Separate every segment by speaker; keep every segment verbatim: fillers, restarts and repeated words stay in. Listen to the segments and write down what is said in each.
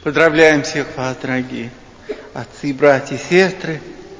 Speaker 1: Поздравляем всех вас, дорогие отцы, братья и сестры,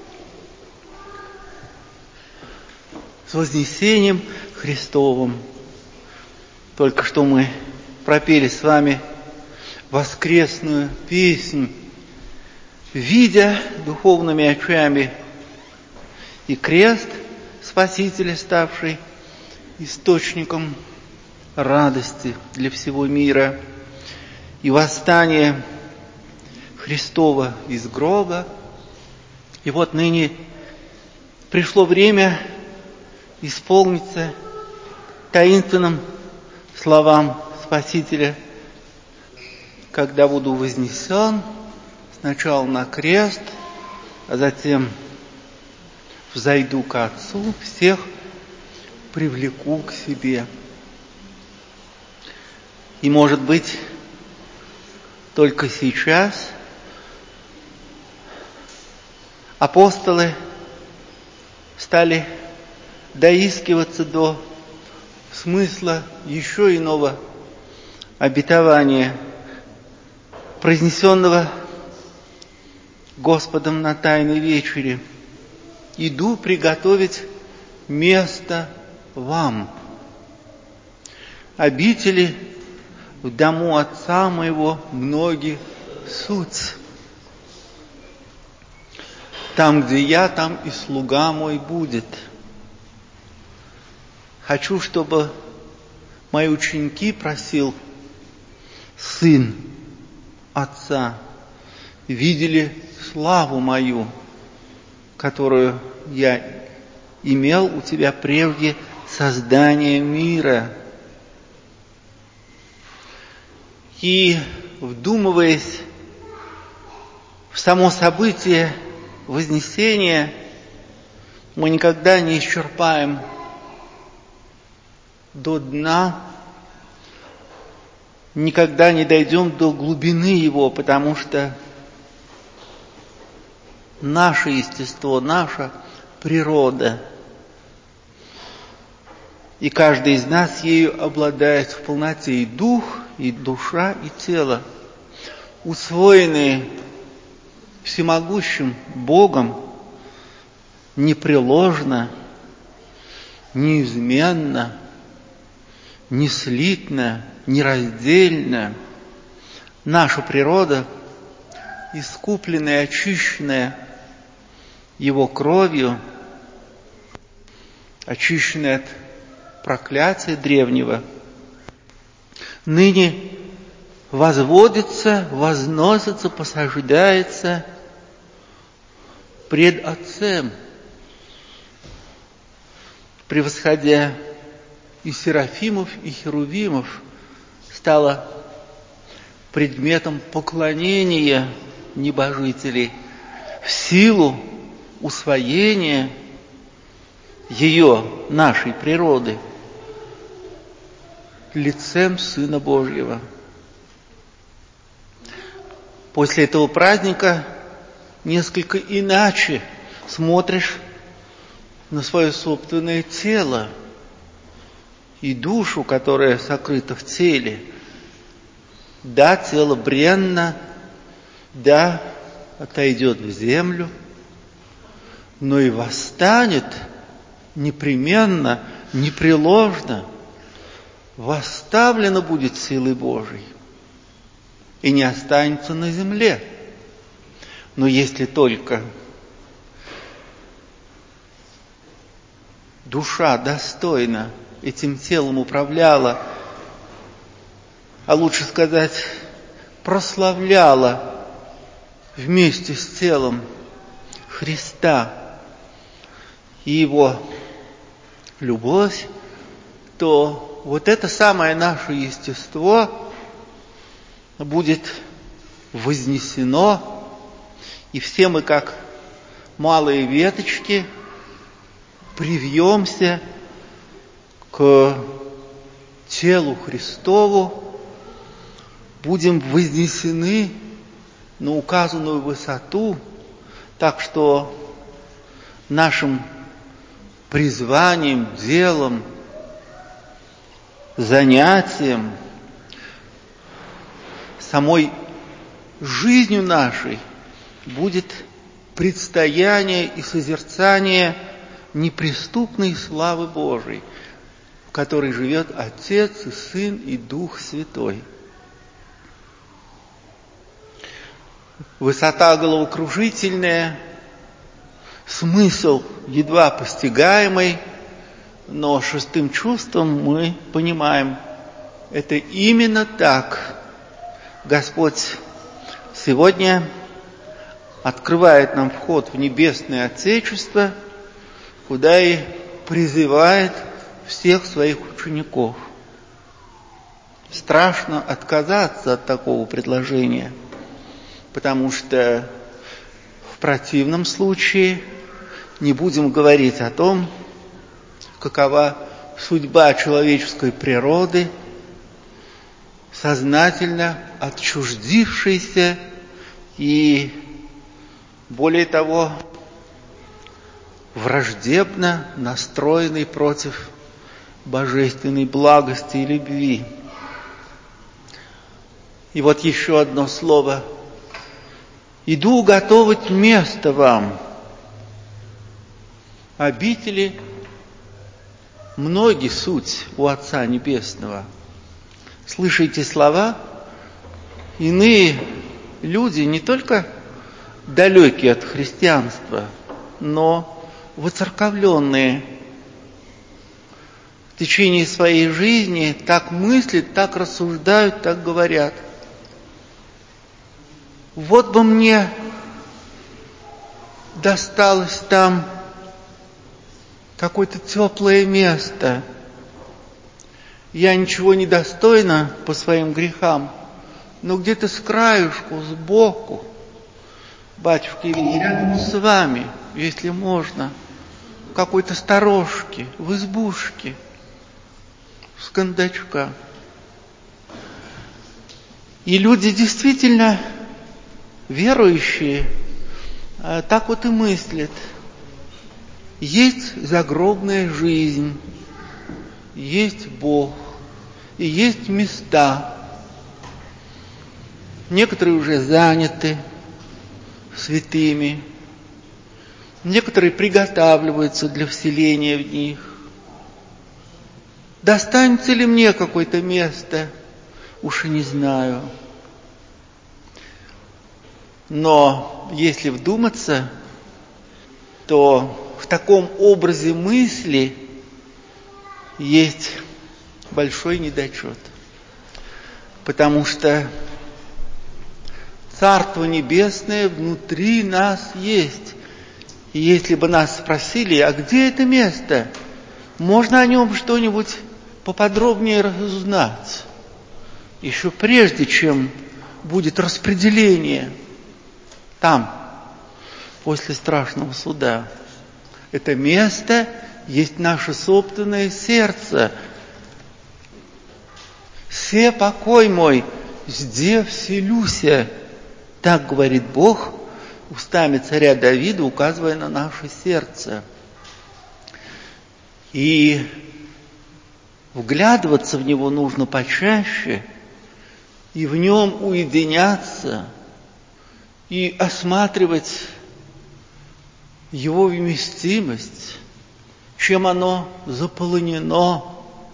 Speaker 1: с вознесением Христовым. Только что мы пропели с вами воскресную песнь, видя духовными очами и крест Спасителя, ставший источником радости для всего мира, и восстание Христова из гроба. И вот ныне пришло время исполниться таинственным словам Спасителя: когда буду вознесен сначала на крест, а затем взойду к Отцу, всех привлеку к себе. И, может быть, только сейчас апостолы стали доискиваться до смысла еще иного обетования, произнесенного Господом на Тайной вечере: «Иду приготовить место вам. Обители в дому Отца моего многие суть. Там, где я, там и слуга мой будет. Хочу, чтобы мои ученики, просил Сын Отца, видели славу мою, которую я имел у тебя прежде создания мира». И, вдумываясь в само событие Вознесения, мы никогда не исчерпаем до дна, никогда не дойдем до глубины его, потому что наше естество, наша природа, и каждый из нас ею обладает в полноте, и дух, и душа, и тело, усвоенные всемогущим Богом непреложно, неизменно, неслитно, нераздельно. Наша природа, искупленная, очищенная Его кровью, очищенная от проклятия древнего, ныне возводится, возносится, посаждается пред Отцем, превосходя и серафимов, и херувимов, стала предметом поклонения небожителей в силу усвоения ее, нашей природы, лицем Сына Божьего. После этого праздника несколько иначе смотришь на свое собственное тело и душу, которая сокрыта в теле. Да, тело бренно, да, отойдет в землю, но и восстанет непременно, непреложно, восставлено будет силой Божией и не останется на земле. Но если только душа достойно этим телом управляла, а лучше сказать, прославляла вместе с телом Христа и Его любовь, то вот это самое наше естество будет вознесено, и все мы, как малые веточки, привьемся к телу Христову, будем вознесены на указанную высоту, так что нашим призванием, делом, занятием, самой жизнью нашей будет предстояние и созерцание неприступной славы Божией, в которой живет Отец и Сын и Дух Святой. Высота головокружительная, смысл едва постигаемый, но шестым чувством мы понимаем, это именно так. Господь сегодня открывает нам вход в небесное Отечество, куда и призывает всех своих учеников. Страшно отказаться от такого предложения, потому что в противном случае не будем говорить о том, какова судьба человеческой природы, сознательно отчуждившейся и, более того, враждебно настроенной против божественной благости и любви. И вот еще одно слово. «Иду уготовить место вам». Обители многие суть у Отца Небесного. Слышите слова? Иные люди, не только далекие от христианства, но воцерковленные, в течение своей жизни так мыслят, так рассуждают, так говорят. Вот бы мне досталось там какое-то теплое место. Я ничего не достойна по своим грехам, но где-то с краюшку, сбоку, батюшки, рядом с вами, если можно, в какой-то сторожке, в избушке, с кондачка. И люди действительно верующие так вот и мыслят. Есть загробная жизнь, есть Бог, и есть места. Некоторые уже заняты святыми, некоторые приготавливаются для вселения в них. Достанется ли мне какое-то место, уж и не знаю. Но если вдуматься, то в таком образе мысли есть большой недочет. Потому что Царство Небесное внутри нас есть. И если бы нас спросили, а где это место, можно о нем что-нибудь поподробнее разузнать, еще прежде, чем будет распределение там, после страшного суда. Это место есть наше собственное сердце. «Се покой мой, зде вселюся», так говорит Бог устами царя Давида, указывая на наше сердце. И вглядываться в него нужно почаще, и в нем уединяться, и осматривать его вместимость, чем оно заполонено,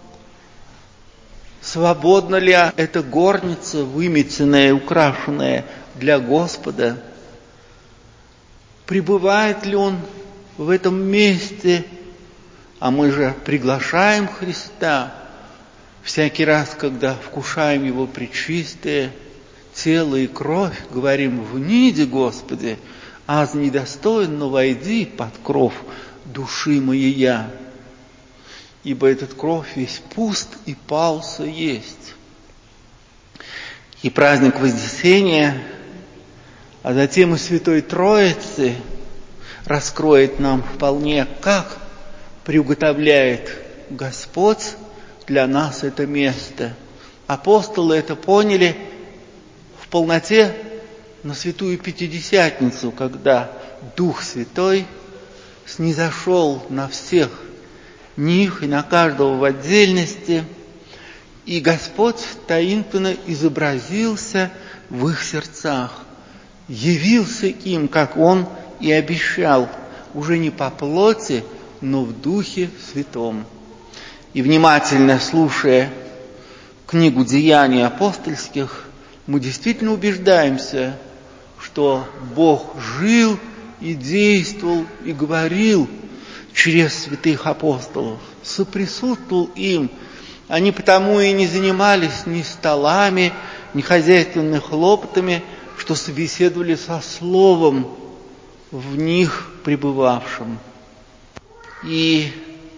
Speaker 1: свободна ли эта горница, выметенная, украшенная для Господа, пребывает ли Он в этом месте, а мы же приглашаем Христа всякий раз, когда вкушаем Его пречистое тело и кровь, говорим: «Вниди, Господи, аз недостоин, но войди под кров души моей, ибо этот кровь весь пуст и пался есть». И праздник Вознесения, а затем и Святой Троицы раскроет нам вполне, как приуготовляет Господь для нас это место. Апостолы это поняли в полноте на Святую Пятидесятницу, когда Дух Святой снизошел на всех них и на каждого в отдельности, И Господь таинственно изобразился в их сердцах, явился им, как Он и обещал, уже не по плоти, но в Духе Святом. И внимательно слушая книгу «Деяний апостольских», мы действительно убеждаемся, что Бог жил и действовал и говорил через святых апостолов, соприсутствовал им. Они потому и не занимались ни столами, ни хозяйственными хлопотами, что собеседовали со Словом, в них пребывавшим. И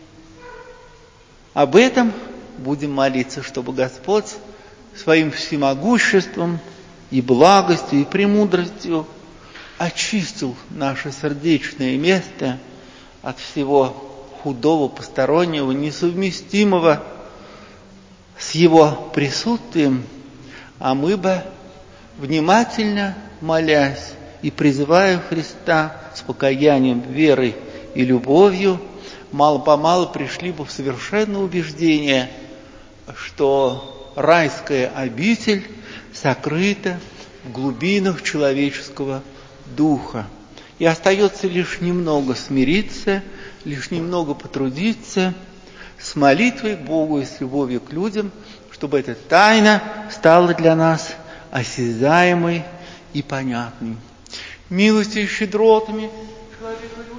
Speaker 1: об этом будем молиться, чтобы Господь своим всемогуществом и благостью, и премудростью очистил наше сердечное место от всего худого, постороннего, несовместимого с Его присутствием, а мы бы, внимательно молясь и призывая Христа с покаянием, верой и любовью, мало-помалу пришли бы в совершенное убеждение, что райская обитель сокрыта в глубинах человеческого духа. И остается лишь немного смириться, лишь немного потрудиться с молитвой к Богу и с любовью к людям, чтобы эта тайна стала для нас осязаемой и понятной. Милостью и щедротами человека